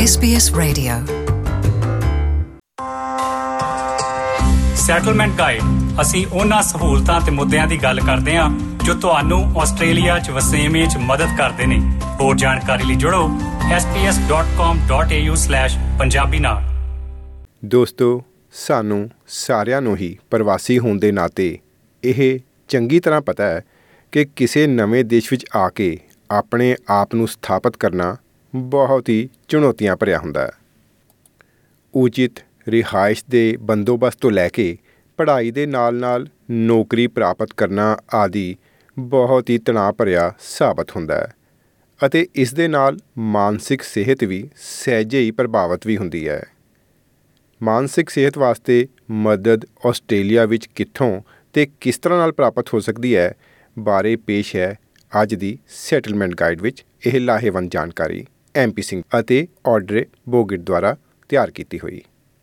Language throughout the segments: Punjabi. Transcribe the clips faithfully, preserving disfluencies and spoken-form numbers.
S B S Radio. Settlement guide ਅਸੀਂ ਉਹਨਾਂ ਸਹੂਲਤਾਂ ਤੇ ਮੁੱਦਿਆਂ ਦੀ ਗੱਲ ਕਰਦੇ ਹਾਂ ਜੋ ਤੁਹਾਨੂੰ ਆਸਟ੍ਰੇਲੀਆ 'ਚ ਵਸੇਵੇਂ 'ਚ ਮਦਦ ਕਰਦੇ ਨੇ। ਹੋਰ ਜਾਣਕਾਰੀ ਲਈ ਜੁੜੋ S P S dot com dot A U slash Punjabi ਨਾਲ। ਦੋਸਤੋ, ਸਾਨੂੰ ਸਾਰਿਆਂ ਨੂੰ ਹੀ ਪ੍ਰਵਾਸੀ ਹੋਣ ਦੇ ਨਾਤੇ ਇਹ ਚੰਗੀ ਤਰ੍ਹਾਂ ਪਤਾ ਹੈ ਕਿ ਕਿਸੇ ਨਵੇਂ ਦੇਸ਼ ਵਿੱਚ ਆ ਕੇ ਆਪਣੇ ਆਪ ਨੂੰ ਸਥਾਪਿਤ ਕਰਨਾ ਬਹੁਤ ਹੀ ਚੁਣੌਤੀਆਂ ਭਰਿਆ ਹੁੰਦਾ ਹੈ। ਉਚਿਤ ਰਿਹਾਇਸ਼ ਦੇ ਬੰਦੋਬਸਤ ਤੋਂ ਲੈ ਕੇ ਪੜ੍ਹਾਈ ਦੇ ਨਾਲ ਨਾਲ ਨੌਕਰੀ ਪ੍ਰਾਪਤ ਕਰਨਾ ਆਦਿ ਬਹੁਤ ਹੀ ਤਣਾਅ ਭਰਿਆ ਸਾਬਤ ਹੁੰਦਾ ਹੈ ਅਤੇ ਇਸ ਦੇ ਨਾਲ ਮਾਨਸਿਕ ਸਿਹਤ ਵੀ ਸਹਿਜੇ ਹੀ ਪ੍ਰਭਾਵਿਤ ਵੀ ਹੁੰਦੀ ਹੈ। ਮਾਨਸਿਕ ਸਿਹਤ ਵਾਸਤੇ ਮਦਦ ਆਸਟ੍ਰੇਲੀਆ ਵਿੱਚ ਕਿੱਥੋਂ ਅਤੇ ਕਿਸ ਤਰ੍ਹਾਂ ਨਾਲ ਪ੍ਰਾਪਤ ਹੋ ਸਕਦੀ ਹੈ ਬਾਰੇ ਪੇਸ਼ ਹੈ ਅੱਜ ਦੀ ਸੈਟਲਮੈਂਟ ਗਾਈਡ ਵਿੱਚ ਇਹ ਲਾਹੇਵੰਦ ਜਾਣਕਾਰੀ ਐਮ ਪੀ ਸਿੰਘ ਅਤੇ ਆਡਰੇ ਬੋਗਿਟ ਦੁਆਰਾ ਤਿਆਰ ਕੀਤੀ ਹੋਈ।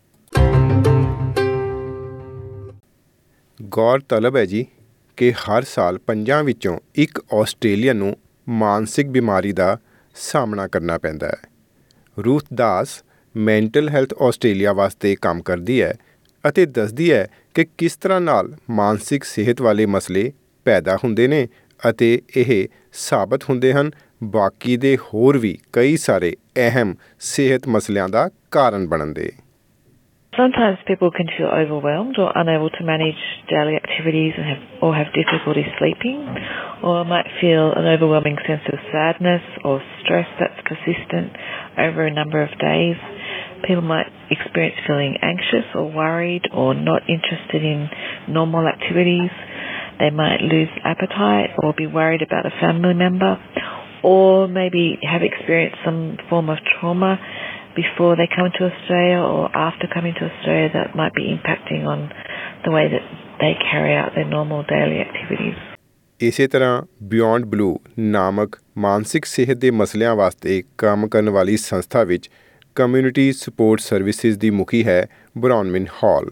ਗੌਰਤਲਬ ਹੈ ਜੀ ਕਿ ਹਰ ਸਾਲ ਪੰਜਾਂ ਵਿੱਚੋਂ ਇੱਕ ਆਸਟ੍ਰੇਲੀਅਨ ਨੂੰ ਮਾਨਸਿਕ ਬਿਮਾਰੀ ਦਾ ਸਾਹਮਣਾ ਕਰਨਾ ਪੈਂਦਾ ਹੈ। Ruth Das mental health Australia ਵਾਸਤੇ ਕੰਮ ਕਰਦੀ ਹੈ ਅਤੇ ਦੱਸਦੀ ਹੈ ਕਿ ਕਿਸ ਤਰ੍ਹਾਂ ਨਾਲ ਮਾਨਸਿਕ ਸਿਹਤ ਵਾਲੇ ਮਸਲੇ ਪੈਦਾ ਹੁੰਦੇ ਨੇ ਅਤੇ ਇਹ ਸਾਬਤ ਹੁੰਦੇ ਹਨ ਬਾਕੀ ਦੇ ਹੋਰ ਵੀ ਕਈ ਸਾਰੇ ਅਹਿਮ ਸਿਹਤ ਮਸਲਿਆਂ ਦਾ ਕਾਰਨ ਬਣਨ ਦੇ। Sometimes people can feel overwhelmed or unable to manage daily activities and have, or have difficulty sleeping, or might feel an overwhelming sense of sadness or stress that's persistent over a number of days. People might experience feeling anxious or worried or not interested in normal activities. They might lose appetite or be worried about a family member, or maybe have experienced some form of trauma before they come to Australia or after coming to Australia that might be impacting on the way that they carry out their normal daily activities. ਇਸੇ ਤਰ੍ਹਾਂ ਬਿਯੋਂਡ ਬਲੂ ਨਾਮਕ ਮਾਨਸਿਕ ਸਿਹਤ ਦੇ ਮਸਲਿਆਂ ਵਾਸਤੇ ਕੰਮ ਕਰਨ ਵਾਲੀ ਸੰਸਥਾ ਵਿੱਚ ਕਮਿਊਨਿਟੀ ਸਪੋਰਟ ਸਰਵਿਸਿਜ਼ ਦੀ ਮੁਖੀ ਹੈ ਬਰੌਨਵਿਨ ਹਾਲ।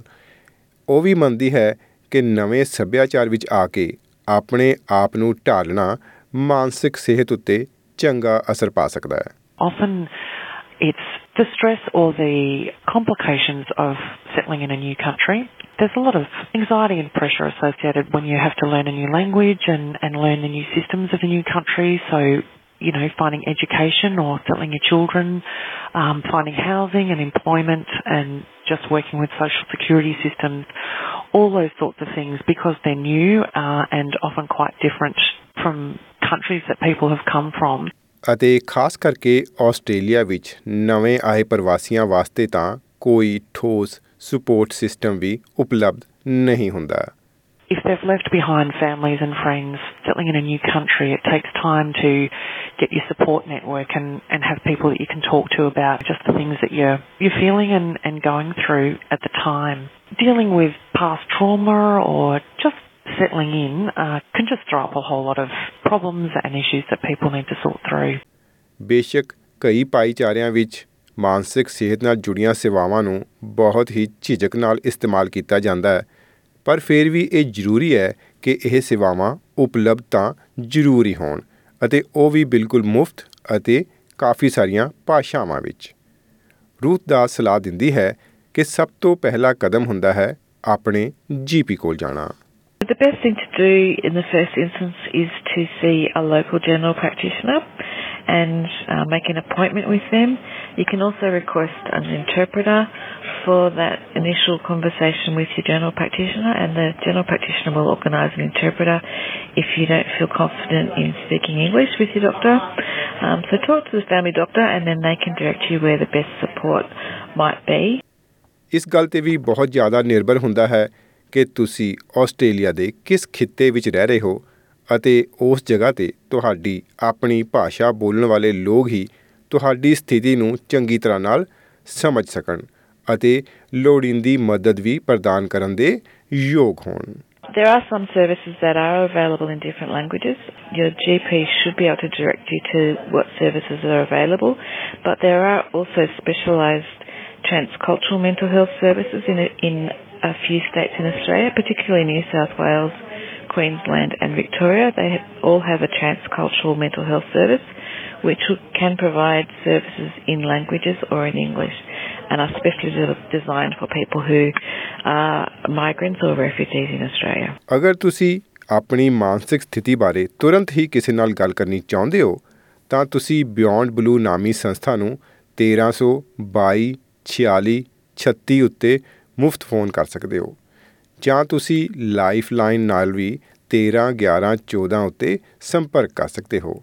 ਉਹ ਵੀ ਮੰਨਦੀ ਹੈ ਕਿ ਨਵੇਂ ਸੱਭਿਆਚਾਰ ਵਿੱਚ ਆ ਕੇ ਆਪਣੇ ਆਪ ਨੂੰ ਢਾਲਣਾ ਮਾਨਸਿਕ ਸਿਹਤ ਉੱਤੇ ਚੰਗਾ ਅਸਰ ਪਾ ਸਕਦਾ ਹੈ। Often it's the stress or the complications of settling in a new country. There's a lot of anxiety and pressure associated when you have to learn a new language and, and learn the new systems of a new country. So, you know, finding education or settling your children, um, finding housing and employment and just working with social security systems, all those sorts of things, because they're new uh, and often quite different from countries that people have come from. ਅਤੇ ਖਾਸ ਕਰਕੇ ਆਸਟ੍ਰੇਲੀਆ ਵਿੱਚ ਨਵੇਂ ਆਏ ਪ੍ਰਵਾਸੀਆਂ ਵਾਸਤੇ ਤਾਂ ਕੋਈ ਠੋਸ ਸਪੋਰਟ ਸਿਸਟਮ ਵੀ ਉਪਲਬਧ ਨਹੀਂ ਹੁੰਦਾ। If they've left behind families and friends, settling in a new country, it takes time to get your support network and, and have people that you can talk to about just the things that you're, you're feeling and, and going through at the time. Dealing with past trauma or just settling in uh, can just throw up a whole lot of problems and issues that people need to sort through. ਬੇਸ਼ੱਕ ਕਈ ਭਾਈਚਾਰਿਆਂ ਵਿੱਚ ਮਾਨਸਿਕ ਸਿਹਤ ਨਾਲ ਜੁੜੀਆਂ ਸੇਵਾਵਾਂ ਨੂੰ ਬਹੁਤ ਹੀ ਝਿਜਕ ਨਾਲ ਇਸਤੇਮਾਲ ਕੀਤਾ ਜਾਂਦਾ ਹੈ, ਪਰ ਫਿਰ ਵੀ ਇਹ ਜ਼ਰੂਰੀ ਹੈ ਕਿ ਇਹ ਸੇਵਾਵਾਂ ਉਪਲਬਧ ਤਾਂ ਜ਼ਰੂਰੀ ਹੋਣ ਅਤੇ ਉਹ ਵੀ ਬਿਲਕੁਲ ਮੁਫਤ ਅਤੇ ਕਾਫੀ ਸਾਰੀਆਂ ਭਾਸ਼ਾਵਾਂ ਵਿੱਚ। ਰੂਥ ਦਾ ਸਲਾਹ ਦਿੰਦੀ ਹੈ ਕਿ ਸਭ ਤੋਂ ਪਹਿਲਾ ਕਦਮ ਹੁੰਦਾ ਹੈ ਆਪਣੇ ਜੀ ਪੀ ਕੋਲ ਜਾਣਾ। The best thing to do in the first instance is to see a local general practitioner and uh, make an appointment with them. You can also request an interpreter for that initial conversation with your general practitioner, and the general practitioner will organise an interpreter if you don't feel confident in speaking English with your doctor. Um, so talk to the family doctor and then they can direct you where the best support might be. ਇਸ ਗੱਲ 'ਤੇ ਵੀ ਬਹੁਤ ਜ਼ਿਆਦਾ ਨਿਰਭਰ ਹੁੰਦਾ ਹੈ ਕਿ ਤੁਸੀਂ ਆਸਟ੍ਰੇਲੀਆ ਦੇ ਕਿਸ ਖਿੱਤੇ ਵਿੱਚ ਰਹਿ ਰਹੇ ਹੋ ਅਤੇ ਉਸ ਜਗ੍ਹਾ 'ਤੇ ਤੁਹਾਡੀ ਆਪਣੀ ਭਾਸ਼ਾ ਬੋਲਣ ਵਾਲੇ ਲੋਕ ਹੀ ਤੁਹਾਡੀ ਸਥਿਤੀ ਨੂੰ ਚੰਗੀ ਤਰ੍ਹਾਂ ਨਾਲ ਸਮਝ ਸਕਣ ਅਤੇ ਲੋੜੀਂਦੀ ਮਦਦ ਵੀ ਪ੍ਰਦਾਨ ਕਰਨ ਦੇ ਯੋਗ ਹੋਣ। There are some services that are available in different languages. Your G P should be able to direct you to what services are available, but there are also specialised transcultural mental health services in a, in a few states in Australia, particularly New South Wales, Queensland and Victoria. They have, all have a transcultural mental health service which can provide services in languages or in English, and are specially de- designed for people who are migrants or refugees in Australia. ਅਗਰ ਤੁਸੀਂ ਆਪਣੀ ਮਾਨਸਿਕ ਸਥਿਤੀ ਬਾਰੇ ਤੁਰੰਤ ਹੀ ਕਿਸੇ ਨਾਲ ਗੱਲ ਕਰਨੀ ਚਾਹੁੰਦੇ ਹੋ ਤਾਂ ਤੁਸੀਂ ਬਿਯੋਂਡ ਬਲੂ ਨਾਮੀ ਸੰਸਥਾ ਨੂੰ ਤੇਰਾਂ ਸੌ ਬਾਈ ਛਿਆਲੀ ਛੱਤੀ ਉੱਤੇ ਮੁਫਤ ਫੋਨ ਕਰ ਸਕਦੇ ਹੋ, ਜਾਂ ਤੁਸੀਂ ਲਾਈਫ ਲਾਈਨ ਨਾਲ ਵੀ ਤੇਰਾਂ ਗਿਆਰਾਂ ਚੌਦਾਂ ਉੱਤੇ ਸੰਪਰਕ ਕਰ ਸਕਦੇ ਹੋ।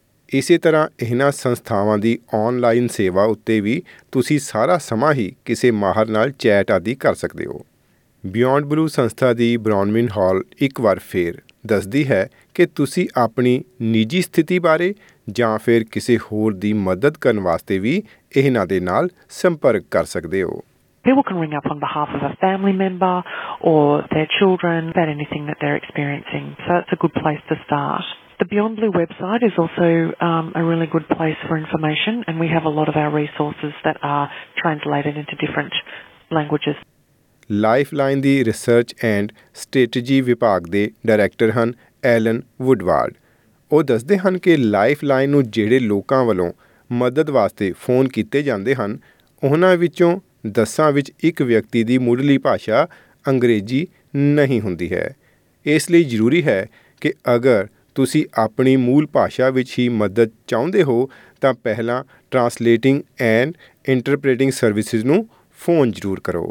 ਇਸੇ ਤਰ੍ਹਾਂ ਇਹਨਾਂ ਸੰਸਥਾਵਾਂ ਦੀ ਔਨਲਾਈਨ ਸੇਵਾ ਉੱਤੇ ਵੀ ਤੁਸੀਂ ਸਾਰਾ ਸਮਾਂ ਹੀ ਕਿਸੇ ਮਾਹਰ ਨਾਲ ਚੈਟ ਆਦਿ ਕਰ ਸਕਦੇ ਹੋ। ਬਿਯੋਂਡ ਬਲੂ ਸੰਸਥਾ ਦੀ ਬ੍ਰੌਨਮਿਨ ਹਾਲ ਇੱਕ ਵਾਰ ਫੇਰ ਦੱਸਦੀ ਹੈ ਕਿ ਤੁਸੀਂ ਆਪਣੀ ਨਿੱਜੀ ਸਥਿਤੀ ਬਾਰੇ ਜਾਂ ਫਿਰ ਕਿਸੇ ਹੋਰ ਦੀ ਮਦਦ ਕਰਨ ਵਾਸਤੇ ਵੀ ਇਹਨਾਂ ਦੇ ਨਾਲ ਸੰਪਰਕ ਕਰ ਸਕਦੇ ਹੋ। People can ring up on behalf of a family member or their children about anything that they're experiencing. So that's a good place to start. The Beyond Blue website is also um, a really good place for information, and we have a lot of our resources that are translated into different languages. Lifeline ਦੀ ਰਿਸਰਚ ਐਂਡ ਸਟ੍ਰੈਟਜੀ ਵਿਭਾਗ ਦੇ ਡਾਇਰੈਕਟਰ ਹਨ ਐਲਨ ਵੁੱਡਵਾਰਡ। ਉਹ ਦੱਸਦੇ ਹਨ ਕਿ ਲਾਈਫਲਾਈਨ ਨੂੰ ਜਿਹੜੇ ਲੋਕਾਂ ਵੱਲੋਂ ਮਦਦ ਵਾਸਤੇ ਫੋਨ ਕੀਤੇ ਜਾਂਦੇ ਹਨ, ਉਹਨਾਂ ਵਿੱਚੋਂ ਦਸਾਂ ਵਿੱਚ ਇੱਕ ਵਿਅਕਤੀ ਦੀ ਮੁੱਢਲੀ ਭਾਸ਼ਾ ਅੰਗਰੇਜ਼ੀ ਨਹੀਂ ਹੁੰਦੀ ਹੈ। ਇਸ ਲਈ ਜ਼ਰੂਰੀ ਹੈ ਕਿ ਅਗਰ ਤੁਸੀਂ ਆਪਣੀ ਮੂਲ ਭਾਸ਼ਾ ਵਿੱਚ ਹੀ ਮਦਦ ਚਾਹੁੰਦੇ ਹੋ ਤਾਂ ਪਹਿਲਾਂ ਟਰਾਂਸਲੇਟਿੰਗ ਐਂਡ ਇੰਟਰਪ੍ਰੇਟਿੰਗ ਸਰਵਿਸਿਜ਼ ਨੂੰ ਫੋਨ ਜ਼ਰੂਰ ਕਰੋ।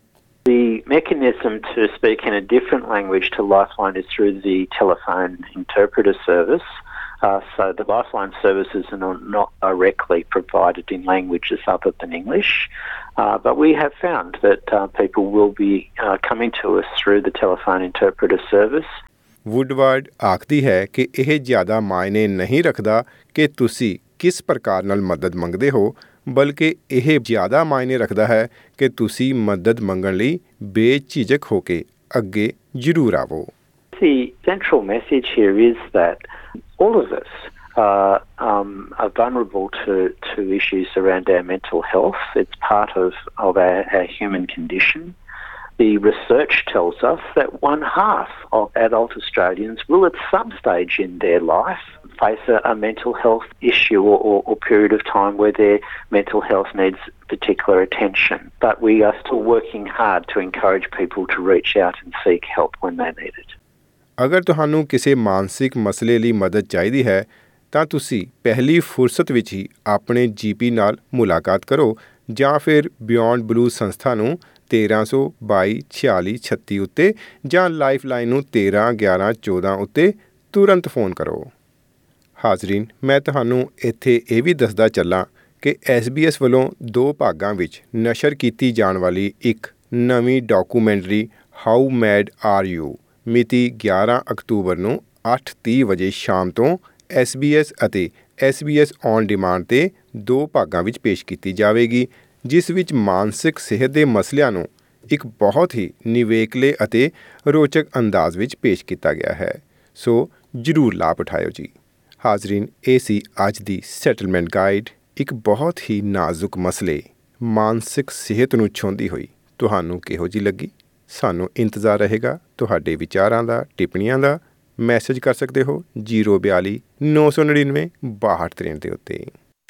The mechanism to speak in a different language to Lifeline is through the telephone interpreter service. Uh, so the Lifeline services are not, not directly provided in languages other than English, uh, but we have found that uh, people will be uh, coming to us through the telephone interpreter service. ਵੁੱਡਵਾਰਡ ਆਖਦੀ ਹੈ ਕਿ ਇਹ ਜ਼ਿਆਦਾ ਮਾਇਨੇ ਨਹੀਂ ਰੱਖਦਾ ਕਿ ਤੁਸੀਂ ਕਿਸ ਪ੍ਰਕਾਰ ਨਾਲ ਮਦਦ ਮੰਗਦੇ ਹੋ, ਬਲਕਿ ਇਹ ਜ਼ਿਆਦਾ ਮਾਇਨੇ ਰੱਖਦਾ ਹੈ ਕਿ ਤੁਸੀਂ ਮਦਦ ਮੰਗਣ ਲਈ ਬੇਝਿਜਕ ਹੋ ਕੇ ਅੱਗੇ ਜ਼ਰੂਰ ਆਵੋ। The central message here is that all of us uh, um, are vulnerable to, to issues around our mental health. It's part of, of our, our human condition. The research tells us that one half of adult Australians will at some stage in their life face a, a mental health issue or, or, or period of time where their mental health needs particular attention. But we are still working hard to encourage people to reach out and seek help when they need it. ਅਗਰ ਤੁਹਾਨੂੰ ਕਿਸੇ ਮਾਨਸਿਕ ਮਸਲੇ ਲਈ ਮਦਦ ਚਾਹੀਦੀ ਹੈ ਤਾਂ ਤੁਸੀਂ ਪਹਿਲੀ ਫੁਰਸਤ ਵਿੱਚ ਹੀ ਆਪਣੇ ਜੀ ਪੀ ਨਾਲ ਮੁਲਾਕਾਤ ਕਰੋ, ਜਾਂ ਫਿਰ ਬਿਯੋਂਡ ਬਲੂ ਸੰਸਥਾ ਨੂੰ ਤੇਰਾਂ ਸੌ ਬਾਈ ਛਿਆਲੀ ਛੱਤੀ ਉੱਤੇ ਜਾਂ ਲਾਈਫਲਾਈਨ ਨੂੰ ਤੇਰਾਂ ਗਿਆਰਾਂ ਚੌਦਾਂ ਉੱਤੇ ਤੁਰੰਤ ਫੋਨ ਕਰੋ। ਹਾਜ਼ਰੀਨ, ਮੈਂ ਤੁਹਾਨੂੰ ਇੱਥੇ ਇਹ ਵੀ ਦੱਸਦਾ ਚੱਲਾਂ ਕਿ ਐਸ ਬੀ ਐਸ ਵੱਲੋਂ ਦੋ ਭਾਗਾਂ ਵਿੱਚ ਨਸ਼ਰ ਕੀਤੀ ਜਾਣ ਵਾਲੀ ਇੱਕ ਨਵੀਂ documentary how mad are you ਮਿਤੀ ਗਿਆਰਾਂ ਅਕਤੂਬਰ ਨੂੰ ਅੱਠ ਤੀਹ ਵਜੇ ਸ਼ਾਮ ਤੋਂ ਐਸ ਬੀ ਐਸ ਅਤੇ S B S on demand 'ਤੇ ਦੋ ਭਾਗਾਂ ਵਿੱਚ ਪੇਸ਼ ਕੀਤੀ ਜਾਵੇਗੀ, ਜਿਸ ਵਿੱਚ ਮਾਨਸਿਕ ਸਿਹਤ ਦੇ ਮਸਲਿਆਂ ਨੂੰ ਇੱਕ ਬਹੁਤ ਹੀ ਨਿਵੇਕਲੇ ਅਤੇ ਰੋਚਕ ਅੰਦਾਜ਼ ਵਿੱਚ ਪੇਸ਼ ਕੀਤਾ ਗਿਆ ਹੈ। ਸੋ ਜ਼ਰੂਰ ਲਾਭ ਉਠਾਇਓ ਜੀ। ਹਾਜ਼ਰੀਨ, ਇਹ ਸੀ ਅੱਜ ਦੀ ਸੈਟਲਮੈਂਟ ਗਾਈਡ, ਇੱਕ ਬਹੁਤ ਹੀ ਨਾਜ਼ੁਕ ਮਸਲੇ ਮਾਨਸਿਕ ਸਿਹਤ ਨੂੰ ਛੂੰਹਦੀ ਹੋਈ। ਤੁਹਾਨੂੰ ਕਿਹੋ ਜਿਹੀ ਲੱਗੀ? ਸਾਨੂੰ ਇੰਤਜ਼ਾਰ ਰਹੇਗਾ ਤੁਹਾਡੇ ਵਿਚਾਰਾਂ ਦਾ, ਟਿੱਪਣੀਆਂ ਦਾ। ਮੈਸੇਜ ਕਰ ਸਕਦੇ ਹੋ ਜ਼ੀਰੋ ਬਿਆਲੀ ਨੌ ਸੌ ਨੜਿਨਵੇਂ ਬਾਹਠ ਤਰੇਂਹਠ ਦੇ ਉੱਤੇ।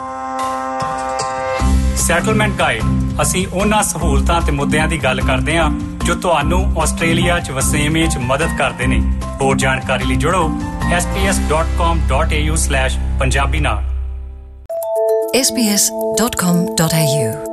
ਸੈਟਲਮੈਂਟ ਗਾਈਡ ਅਸੀਂ ਉਹਨਾਂ ਸਹੂਲਤਾਂ ਤੇ ਮੁੱਦਿਆਂ ਦੀ ਗੱਲ ਕਰਦੇ ਹਾਂ ਜੋ ਤੁਹਾਨੂੰ ਆਸਟ੍ਰੇਲੀਆ 'ਚ ਵਸੇਵੇਂ 'ਚ ਮਦਦ ਕਰਦੇ ਨੇ। ਹੋਰ ਜਾਣਕਾਰੀ ਲਈ ਜੁੜੋ S P S dot com dot A U slash Punjabi ਨਾਲ। S P S dot com dot A you